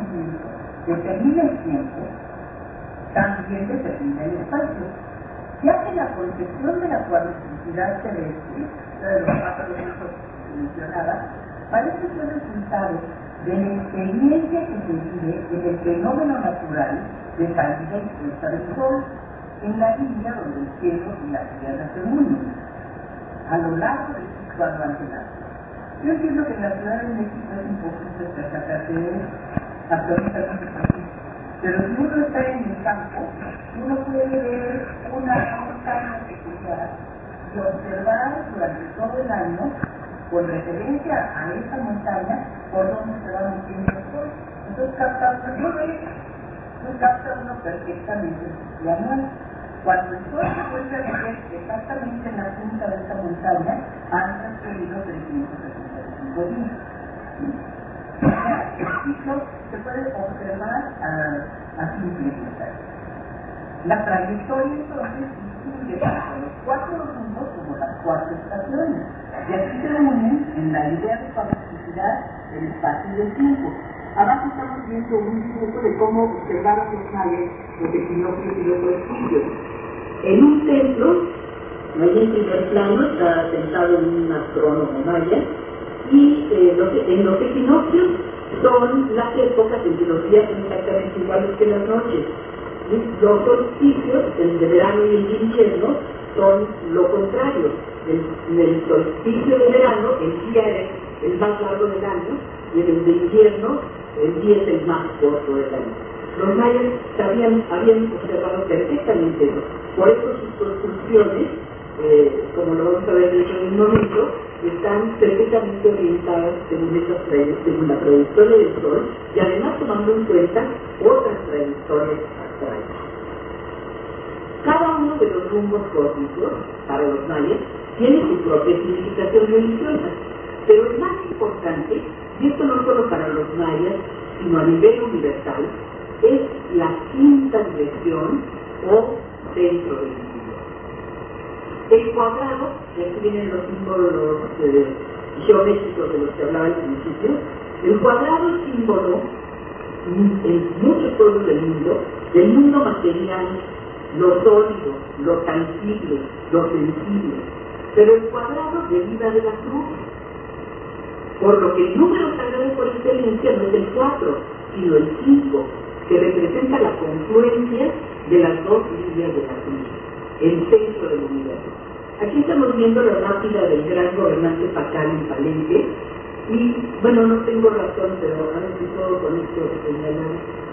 movimiento determina el tiempo, también determina el espacio, ya que la concepción de la cuadricidad terrestre, de los 4 elementos mencionadas, parece ser resultado de la experiencia que se vive en el fenómeno natural de salida y puesta del sol, en la línea donde el cielo y la tierra se unen, a lo largo del ciclo anual del año. Yo entiendo que en la Ciudad de México es imposible percatarse de eso, absolutamente imposible. Pero si uno está en el campo, uno puede ver una montaña peculiar y observar durante todo el año, con referencia a esa montaña, por dónde se va moviendo el sol. Entonces capta uno perfectamente el ciclo anual. Cuando el sol se vuelve a meter exactamente en la punta de esta montaña, han transcurrido 365 días. El ciclo se puede observar a simple vista. La trayectoria entonces distingue tanto los 4 rumbos como las 4 estaciones, y aquí se unen en la idea de cuadricidad del espacio y del tiempo. Abajo estamos viendo un dibujo de cómo observaron los mayas los equinoccios y los solsticios. En un centro, ahí en primer plano, está sentado un astrónomo maya, y en los equinoccios son las épocas en que los días son exactamente iguales que las noches. Los solsticios, el de verano y el de invierno, son lo contrario. En el solsticio de verano, el día es el más largo del año, y en el de invierno, el día es el más corto del año. Los mayas habían observado perfectamente eso. Por eso sus construcciones, como lo vamos a ver dentro de un momento, están perfectamente orientadas según la trayectoria del Sol, y además tomando en cuenta otras trayectorias astrales. Cada uno de los rumbos cósmicos, para los mayas, tiene su propia significación religiosa, pero el más importante, y esto no solo para los mayas, sino a nivel universal, es la quinta dirección o centro del mundo. El cuadrado, y aquí vienen los símbolos geométricos de los que hablaba al principio, el cuadrado es símbolo en muchos pueblos del mundo material, lo sólido, lo tangible, lo sensible, pero el cuadrado deriva de la cruz, por lo que el número sagrado por excelencia no es el 4, sino el 5, que representa la confluencia de las dos líneas de la cruz, el centro del universo. Aquí estamos viendo la lápida del gran gobernante Pacal en Palenque, y bueno, no tengo razón, pero a ver si puedo con esto señalar.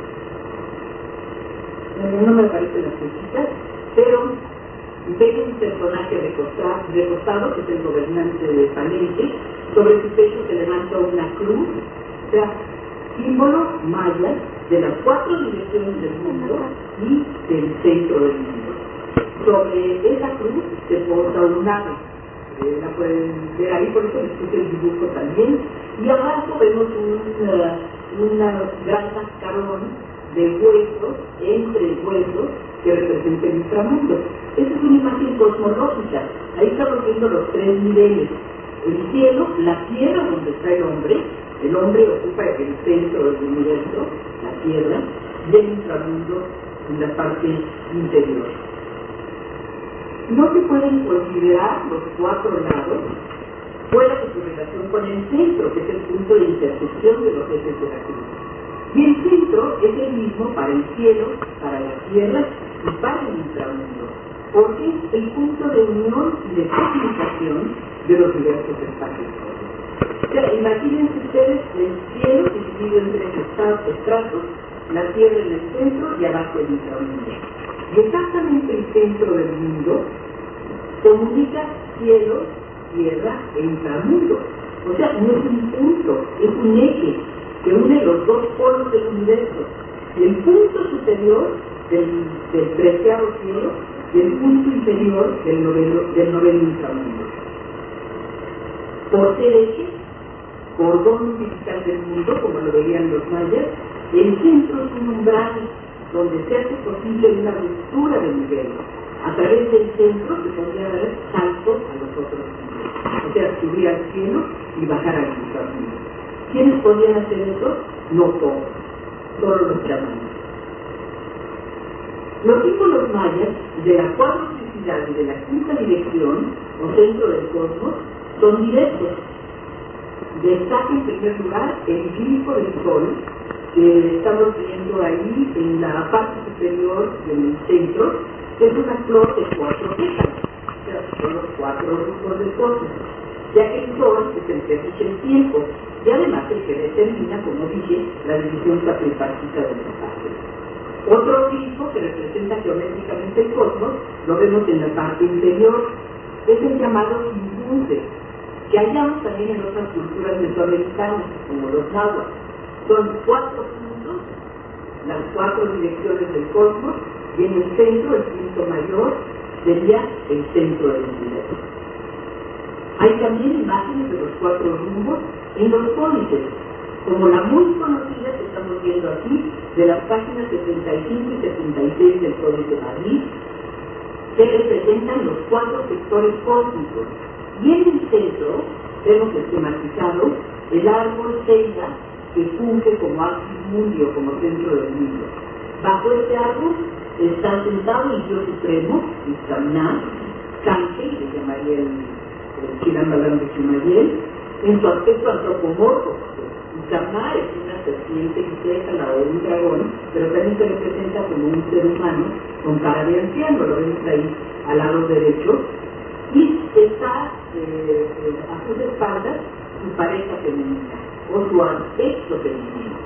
No me aparecen las flechitas, pero ven un personaje recostado, que es el gobernante de Palenque. Sobre su pecho se levanta una cruz, o sea, símbolo maya de las 4 direcciones del mundo y del centro del mundo. Sobre esa cruz se posa un ave, la pueden ver ahí, por eso les puse el dibujo también, y abajo vemos un gran cascarón de huesos, entre huesos, que representa el inframundo. Esa es una imagen cosmológica. Ahí estamos viendo los 3 niveles: el cielo, la tierra donde está el hombre ocupa el centro del universo, la tierra, y el inframundo en la parte interior. No se pueden considerar los 4 lados fuera de su relación con el centro, que es el punto de intersección de los ejes de la cruz. Y el centro es el mismo para el cielo, para la tierra y para el inframundo, porque es el punto de unión y de comunicación de los diversos espacios. O sea, imagínense ustedes el cielo dividido en 3 estratos, la tierra en el centro y abajo el inframundo. Y exactamente el centro del mundo comunica cielo, tierra e inframundo. O sea, no es un punto, es un eje que une los 2 polos del universo. Y el punto superior del 13º cielo y el punto inferior del noveno inframundo. Por ser eje, cordón umbilical del mundo, como lo veían los mayas, el centro es un umbral donde se hace posible una ruptura del nivel. A través del centro se podía dar salto a los otros niveles, o sea, subir al cielo y bajar al inframundo. ¿Quiénes podían hacer eso? No todos. solo los chamanes. Los símbolos mayas de la cuadricidad y de la quinta dirección, o centro del cosmos, son directos. Destaca en primer lugar el glifo del sol, que estamos viendo ahí en la parte superior del centro, que es una flor de 4 pétalos, o sea, son los 4 grupos del cosmos, ya que el sol es el que rige el tiempo, y además el que determina, como dije, la división cuatripártica del espacio. Otro glifo que representa geométricamente el cosmos lo vemos en la parte inferior, es el llamado Simbunde, que hallamos también en otras culturas mesoamericanas, como los nahuas. Son 4 puntos, las 4 direcciones del cosmos, y en el centro, el punto mayor, sería el centro del universo. Hay también imágenes de los 4 rumbos en los códices, como la muy conocida que estamos viendo aquí, de las páginas 75 y 76 del Códice Madrid, que representan los 4 sectores cósmicos. Y en el centro vemos esquematizado el árbol ceiba que funge como axis mundi o como centro del mundo. Bajo este árbol está sentado el Dios Supremo, Itzamná, Cante, que llamaría el Chilambalam de Chimayel, en su aspecto antropomorfo. Itzamná es una serpiente bicéfala o un dragón, pero también se representa como un ser humano con cara de anciano, lo vemos ahí al lado derecho, y está a sus espaldas su pareja femenina, o su aspecto femenino.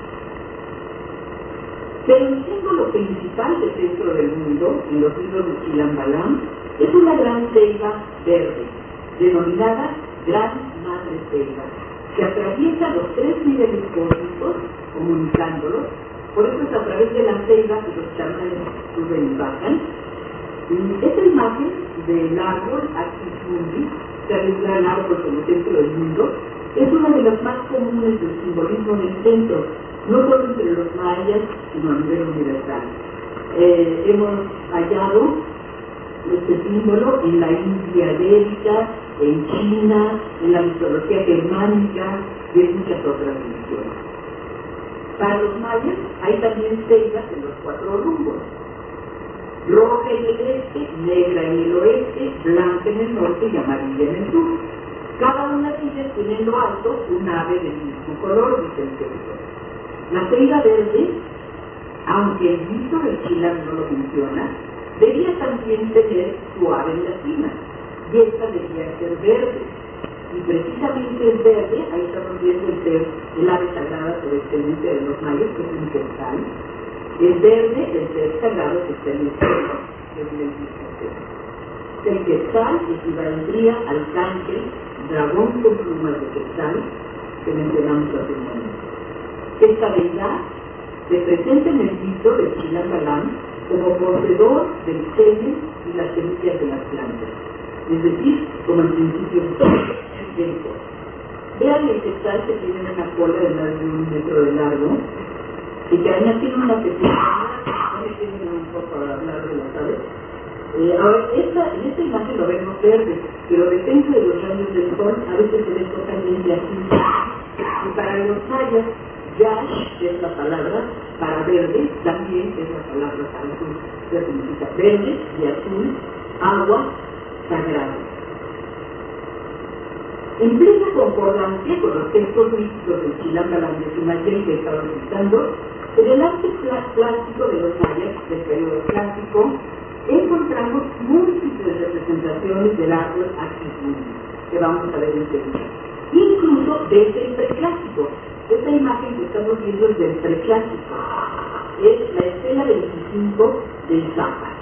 Pero el símbolo principal del centro del mundo, en los libros de Chilambalam, es una gran ceiba verde, denominada Gran Madre Ceiba, que atraviesa los 3 niveles cósmicos, comunicándolos. Por eso es a través de la ceiba que los chamanes suben y bajan. Y esta imagen del árbol, Axis Mundi, que es el gran árbol como centro del mundo, es una de las más comunes del simbolismo del centro, no solo entre los mayas, sino a nivel universal. Hemos hallado este símbolo en la India ibérica, en China, en la mitología germánica y en muchas otras religiones. Para los mayas hay también ceibas en los 4 rumbos: roja en el este, negra en el oeste, blanca en el norte y amarilla en el sur. Cada una de ellas tiene en lo alto un ave del mismo color, dice el texto. La ceiba verde, aunque el grito del Chilam no lo menciona, debía también tener su ave en la cima, y esta debía ser verde. Y precisamente es verde, ahí estamos viendo el ave sagrada por excelencia de los mayas, que es un quetzal. Es verde el ser sagrado que está en el cielo, que es el mismo cielo. El quetzal equivaldría al cáncer, dragón con plumas de quetzal, que mencionamos hace un momento. Esta deidad se presenta en el mito de Chilambalam como poseedor del semen y las semillas de las plantas, es decir, como el principio del cosmos. Vean el quetzal, que tiene una cola de más de 1 metro de largo, y que además tiene una peculiaridad, no me tienen un poco a hablar de las aves. Ahora, en esta imagen lo vemos verde, pero depende de los rayos del sol, a veces se ve totalmente azul. Y para los mayas, yash, que es la palabra para verde, también es la palabra para azul, que significa verde y azul, agua, sagrado. En plena concordancia con los textos místicos del Chilambalam de Chimayel que estaba citando, en el arte plástico de los mayas del periodo clásico encontramos múltiples representaciones del árbol Axis Mundi, que vamos a ver enseguida, incluso desde el preclásico. Esta imagen que estamos viendo es del preclásico, es la estela 25 del Zapa.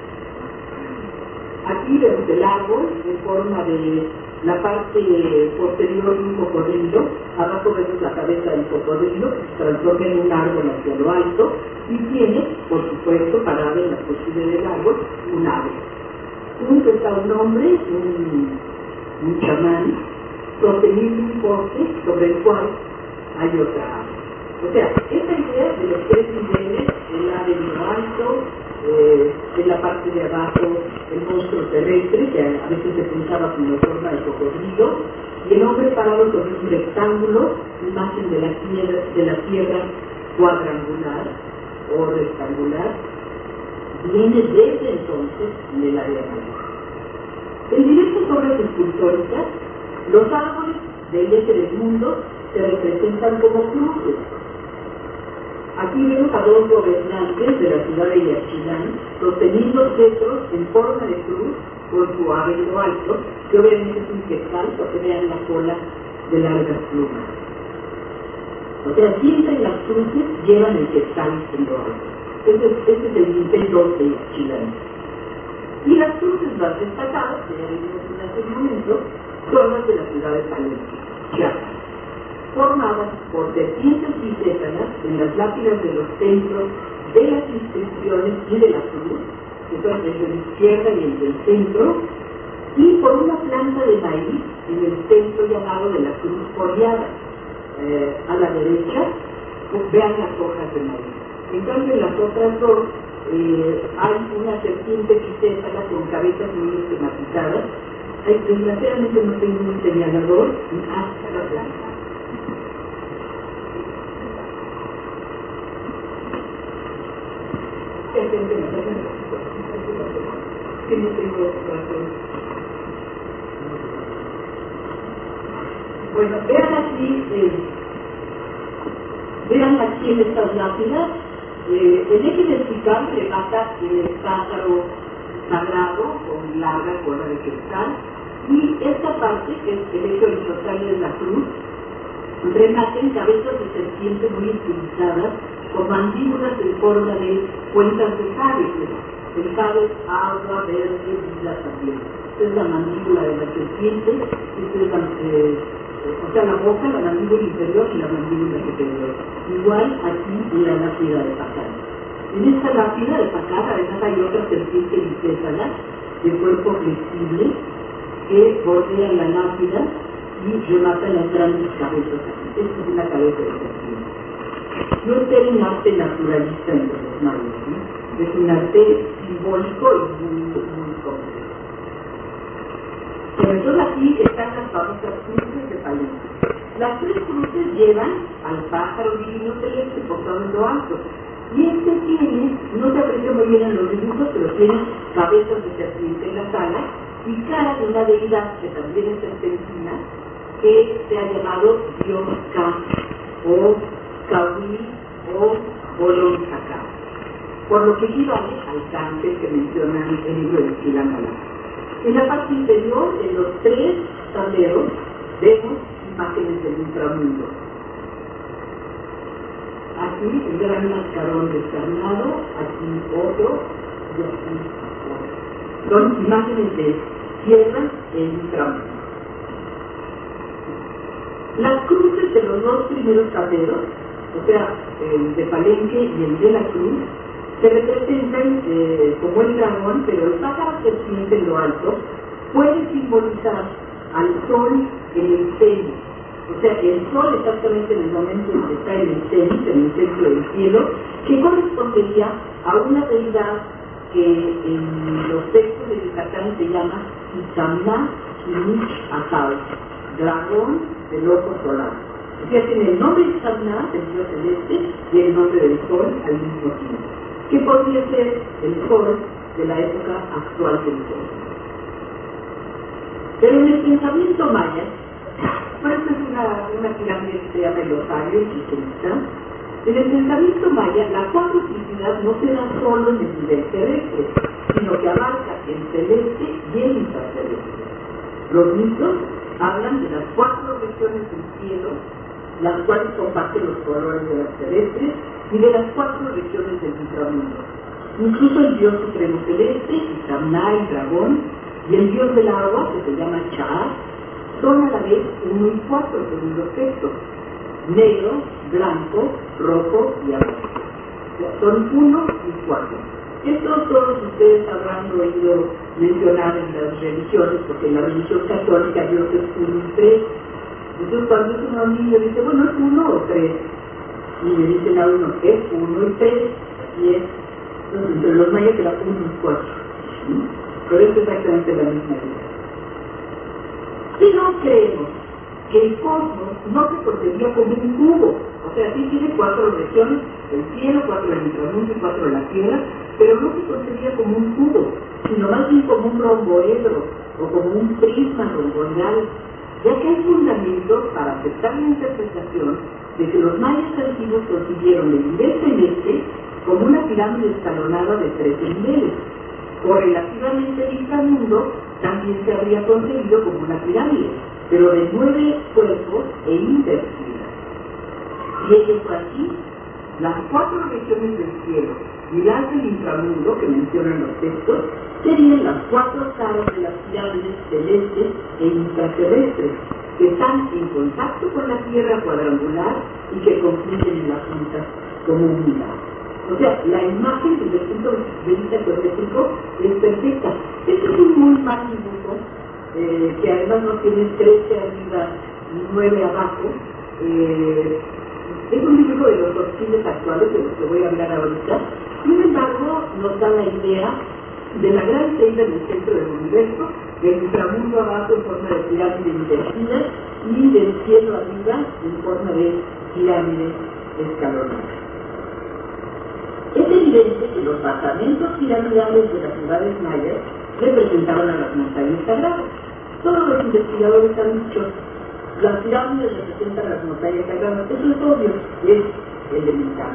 Aquí vemos el árbol en forma de la parte posterior de un cocodrilo, abajo vemos la cabeza del cocodrilo que se transforma en un árbol hacia lo alto y tiene, por supuesto, parado en la cúspide del árbol, un ave. Junto está un hombre, un chamán, sosteniendo un poste sobre el cual hay otra ave. O sea, esta idea de los 3 niveles, el ave en lo alto, en la parte de abajo el monstruo terrestre, que a veces se pensaba como forma de cocodrilo, y el hombre parado sobre un rectángulo, imagen de la tierra cuadrangular, o rectangular viene desde entonces del área mayor. En diversas obras escultóricas, los árboles del eje del mundo se representan como cruces. Aquí vemos a dos gobernantes de la ciudad de Yaxchilán sosteniendo cetros en forma de cruz con su ave en lo alto, que obviamente es un quetzal, porque vean la cola de largas plumas. O sea, siempre las cruces llevan el quetzal en lo alto. Este es el intento de Yaxchilán. Y las cruces más destacadas, que ya vimos en aquel momento, son las de la ciudad de Palenque, Chiapas, formadas por serpientes bicéfalas en las lápidas de los centros de las inscripciones y de la cruz, que son el de la izquierda y el del centro, y por una planta de maíz en el centro llamado de la cruz coriada. A la derecha, vean las hojas de maíz. En cambio, en las otras dos, hay una serpiente bicéfala con cabezas muy esquematizadas. Desgraciadamente no tengo un señalador. Que no tengo razón. Bueno, vean aquí en estas lápidas, el eje vertical remata el pájaro sagrado con larga cola de cristal, y esta parte, que es el eje horizontal de la cruz, remata en cabezas de serpiente muy estilizadas con mandíbulas en forma de cuencas de jade. El jade es agua, verde, vida también. Esta es la mandíbula de la serpiente, esta es o sea, la boca, la mandíbula inferior y la mandíbula superior. Igual aquí en la lápida de Pacar. En esta lápida de Pacar, además hay otra serpiente bicéfala de cuerpo flexible que bordean la lápida y rematan las grandes cabezas. Esta es una cabeza de serpiente. No es un arte naturalista entre los mayas, ¿no? Es un arte simbólico y muy complejo. Pero entonces aquí están las famosas cruces de Palenque. Las tres cruces llevan al pájaro divino celeste posado en lo alto. Y este tiene, no se aprecia muy bien en los dibujos, pero tiene cabezas de serpiente en las alas y cara de una deidad que también es serpentina, que se ha llamado Dios Ka, o Kawi, o Bolonzaka, por lo que equivale al cáncer que menciona el libro de Chilam Balam. En la parte inferior, en los tres tableros, vemos imágenes del inframundo. Aquí el gran mascarón descarnado, aquí otro, y aquí otro. Son imágenes de tierra e inframundo. Las cruces de los dos primeros tableros, o sea, el de Palenque y el de la cruz, se representan como el dragón, pero el pájaro serpiente en lo alto puede simbolizar al sol en el cenit. O sea, el sol exactamente en el momento en que está en el cenit, en el centro del cielo, que correspondería a una deidad que en los textos de Yucatán se llama Itzamná Kinich Akal, dragón del ojo solar. O sea, tiene el nombre de Itzamná, del dios celeste, y el nombre del sol al mismo tiempo, que podría ser el sol de la época actual del sol. Pero en el pensamiento maya, por eso es una pirámide que se llama el osario, en el pensamiento maya, la cuadruplicidad no se da solo en el nivel terrestre, sino que abarca el celeste y el infraceleste. Los mitos hablan de las 4 regiones del cielo, las cuales comparten los colores de las terrestres, y de las 4 regiones del inframundo. Incluso el dios supremo celeste, Itzamná, el dragón, y el dios del agua, que se llama Cha'at, son a la vez 1 y 4 según los textos: negro, blanco, rojo y azul. O sea, son 1 y 4. Esto todos ustedes habrán oído mencionar en las religiones, porque en la religión católica Dios es 1 y 3. Entonces cuando es un niño dice, bueno, ¿es 1 o 3? Y le dicen a uno, es 1 y 3, y es, entonces entre los mayas era 1 y 4. Pero es exactamente la misma idea. Si no creemos que el cosmos no se concebía como un cubo, o sea, sí tiene 4 regiones, el cielo, 4 del inframundo y 4 de la tierra, pero no se concebía como un cubo, sino más bien como un romboedro o como un prisma romboidal, ya que hay fundamentos para aceptar la interpretación de que los mayas antiguos concibieron el nivel celeste como una pirámide escalonada de 13 niveles. Correlativamente el inframundo también se habría concebido como una pirámide, pero de 9 cuerpos e invertida. Y ello fue así. Las 4 regiones del cielo y las del inframundo que mencionan los textos serían las 4 caras de las pirámides celestes e intraterrestres, que están en contacto con la Tierra cuadrangular y que confluyen en las puntas como un milagro. O sea, la imagen desde el punto de vista geométrico es perfecta. Este es un muy mal dibujo, que además no tiene 13 arriba y 9 abajo. Es un dibujo de los orquiles actuales, de los que voy a hablar ahorita. Sin embargo, nos da la idea de la gran celda en el centro del universo, del inframundo abajo en forma de pirámide invertida y del cielo arriba en forma de pirámide escalonada. Es evidente que los basamentos piramidales de las ciudades mayas representaban a las montañas sagradas. Todos los investigadores han dicho, las pirámides representan las montañas sagradas. Eso es obvio, es elemental.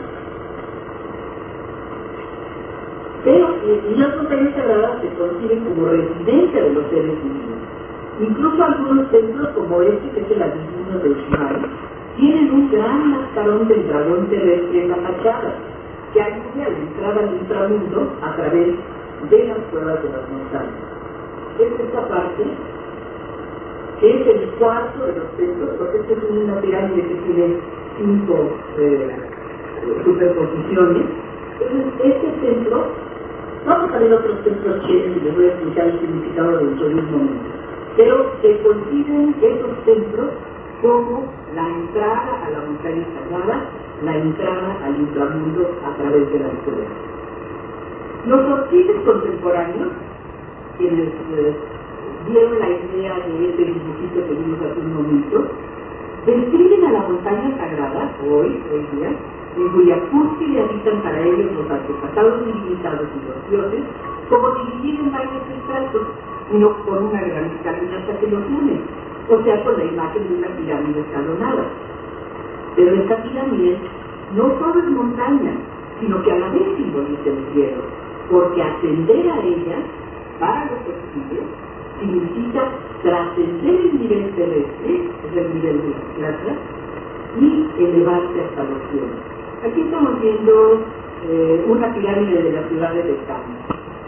Pero, y las montañas sagradas se conciben como residencia de los seres divinos. Incluso algunos templos, como este, que es el adivino de Uxmal, tienen un gran mascarón del dragón terrestre en la fachada, que alude a la entrada al inframundo a través de las cuevas de las montañas. Es esta parte, que es el cuarto de los templos, porque esta es una pirámide que tiene 5 superposiciones. Entonces, este templo, vamos a ver otros templos chinos y les voy a explicar el significado dentro de un momento, pero se conciben esos templos como la entrada a la montaña sagrada, la entrada al inframundo a través de la historia. Los orquiles contemporáneos, quienes dieron la idea de este dibujito que vimos hace un momento, describen a la montaña sagrada, hoy día, en cuya cúspide habitan para ellos los antepasados divinizados y los dioses, como dividido en varios estratos, no con una gran escalinata que los une, o sea, con la imagen de una pirámide escalonada. Pero esta pirámide no solo es montaña, sino que a la vez simboliza el cielo, porque ascender a ella, para los orquiles, significa trascender el nivel terrestre, es el nivel de las plazas, y elevarse hasta los cielos. Aquí estamos viendo una pirámide de la ciudad de Cana.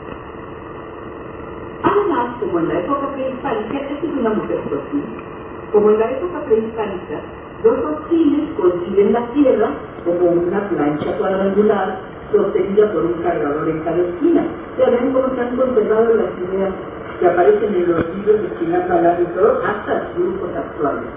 Además, como en la época prehispánica, esta es una mujer orquídea, como en la época prehispánica, los orquiles conciben la tierra como una plancha cuadrangular sostenida por un cargador en cada esquina. Ya ven cómo se han conservado las ideas que aparecen en los libros de Chilam Balam y todo, hasta grupos actuales.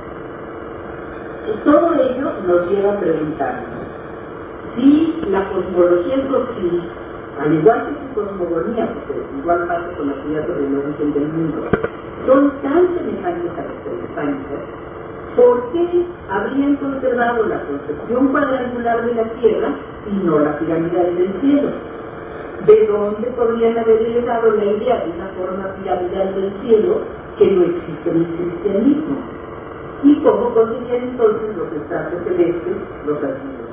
Y todo ello nos lleva a preguntarnos si la cosmología orquídea, al igual que su cosmogonía, porque igual pasa con las ideas sobre el origen del mundo, son tan semejantes a las prehispánicas, ¿por qué habrían conservado la concepción cuadrangular de la Tierra y no la piramidal del cielo? ¿De dónde podrían haber heredado la idea de una forma piramidal del cielo que no existe en el cristianismo? ¿Y cómo conseguían entonces los estratos celestes los antiguos?